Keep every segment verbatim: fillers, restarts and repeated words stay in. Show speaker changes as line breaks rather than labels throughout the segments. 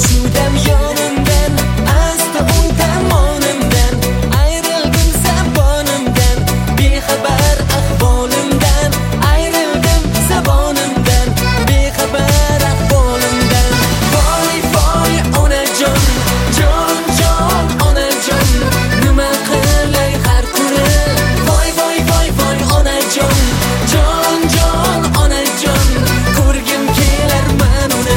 tushudam yonimdan, asta o'ng tomonimdan, ayrildim zabonimdan, bexabar ahvolimdan, ayrildim zabonimdan, bexabar ahvolimdan. Voy voy onajon, jon jon onajon, nima qilay har kuni. Voy voy voy voy onajon, jon jon onajon, ko'rgim kelar men uni.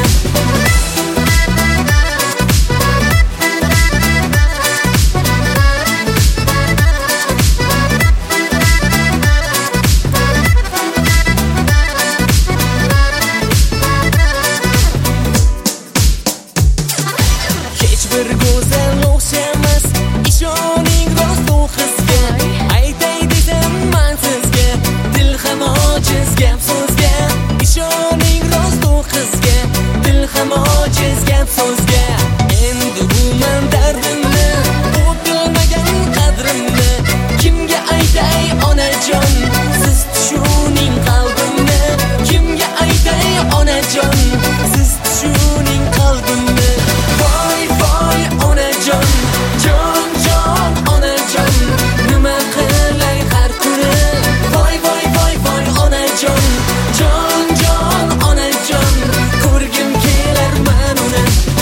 Hech bir go'zal o'xshamas, ishoning rost u qizga. Aytay desam men sizga, dil ham ojiz gap so'zga. Ishoning rost u qizga, dil ham ojiz gap so'zga. Endi bu men dardimni, u bilmagan qadrimni, kimga aytay onajon, siz tushuning qalbimni. Kimga aytay onajon, siz tushuning qalbimni. Voy voy onajon, jon jon onajon, nima qilay har kuni. Voy voy voy voy onajon, jon jon onajon, ko'rgim kelar men uni.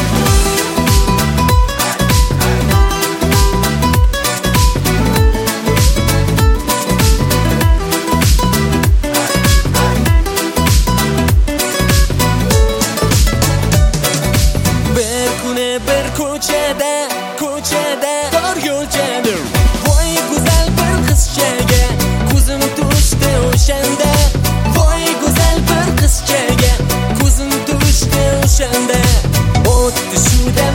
Bir kuni bir ko'chada, ko'chada tor yo'lchada, voy go'zal bir qizchaga ko'zim tushdi o'shanda. Voy go'zal bir qizchaga ko'zim tushdi o'shanda. O'tdi shu dam